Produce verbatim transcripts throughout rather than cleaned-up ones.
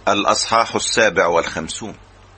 الأصحاح السابع والخمسون.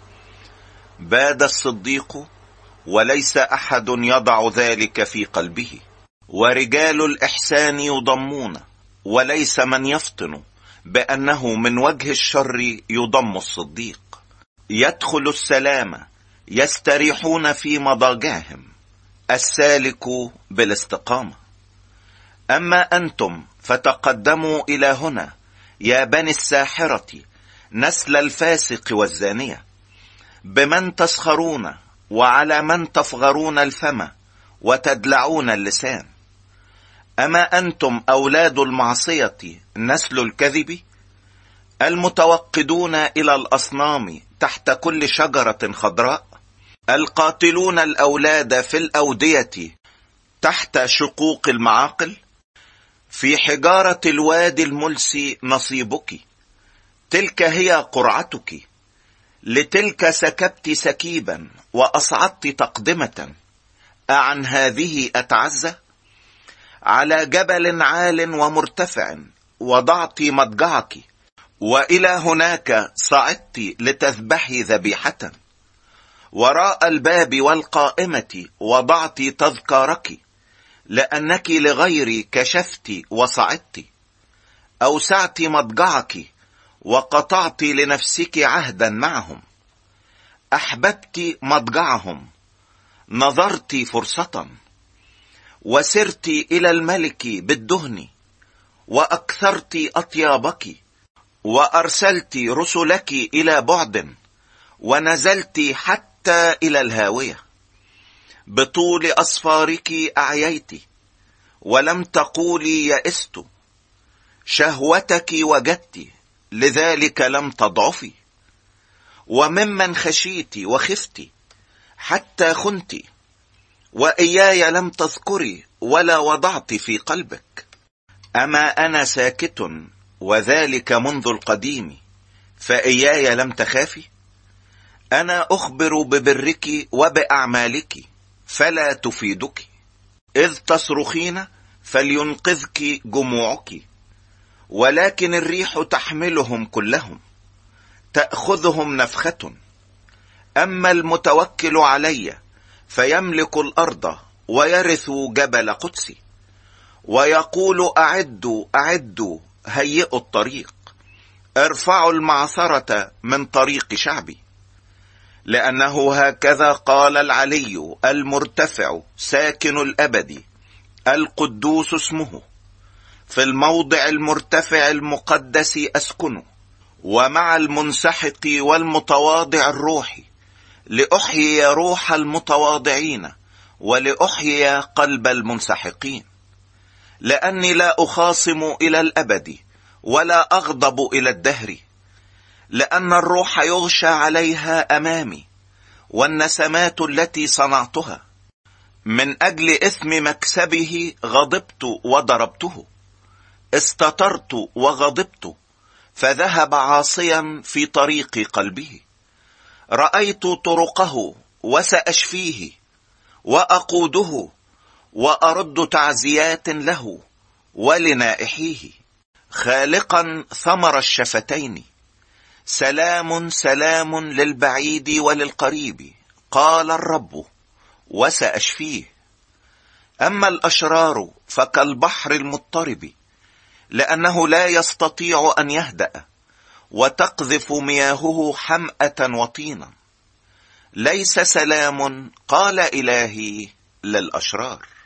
باد الصديق وليس أحد يضع ذلك في قلبه، ورجال الإحسان يضمون وليس من يفطن بأنه من وجه الشر يضم الصديق. يدخل السلام يستريحون في مضاجعهم، السالك بالاستقامة. أما أنتم فتقدموا إلى هنا يا بني الساحرة نسل الفاسق والزانية، بمن تسخرون وعلى من تفغرون الفم وتدلعون اللسان. أما أنتم أولاد المعصية نسل الكذب، المتوقدون إلى الأصنام تحت كل شجرة خضراء، القاتلون الأولاد في الأودية تحت شقوق المعاقل. في حجارة الوادي الملسي نصيبك، تلك هي قرعتك. لتلك سكبت سكيبا وأصعدت تقدمة، أعن هذه أتعزى؟ على جبل عال ومرتفع وضعت مضجعك، وإلى هناك صعدت لتذبحي ذبيحة. وراء الباب والقائمة وضعت تذكارك، لأنك لغيري كشفت وصعدت. أوسعت مضجعك وقطعت لنفسك عهدا معهم. أحببت مضجعهم، نظرت فرصة، وسرت إلى الملك بالدهن، وأكثرت أطيابك، وأرسلت رسلك إلى بعد، ونزلت حتى إلى الهاوية. بطول أصفارك أعييت، ولم تقولي يئست. شهوتك وجدت، لذلك لم تضعفي. وممن خشيت وخفت حتى خنت، وإياي لم تذكري ولا وضعت في قلبك. أما أنا ساكت وذلك منذ القديم، فإياي لم تخافي. أنا أخبر ببرك وبأعمالك، فلا تفيدك. إذ تصرخين فلينقذك جموعك، ولكن الريح تحملهم كلهم، تأخذهم نفخة. أما المتوكل علي فيملك الأرض ويرث جبل قدسي. ويقول أعدوا أعدوا، هيئوا الطريق، ارفعوا المعثرة من طريق شعبي. لأنه هكذا قال العلي المرتفع ساكن الأبد القدوس اسمه: في الموضع المرتفع المقدس أسكن، ومع المنسحق والمتواضع الروح، لأحيي روح المتواضعين ولأحيي قلب المنسحقين. لأني لا أخاصم إلى الأبد ولا أغضب إلى الدهر، لأن الروح يغشى عليها أمامي، والنسمات التي صنعتها. من أجل إثم مكسبه غضبت وضربته، استترت وغضبت، فذهب عاصيا في طريق قلبه. رأيت طرقه وسأشفيه، وأقوده وأرد تعزيات له ولنائحيه، خالقا ثمر الشفتين. سلام سلام للبعيد وللقريب، قال الرب، وسأشفيه. أما الأشرار فكالبحر المضطرب، لأنه لا يستطيع أن يهدأ، وتقذف مياهه حمأة وطينا. ليس سلام، قال إلهي، للأشرار.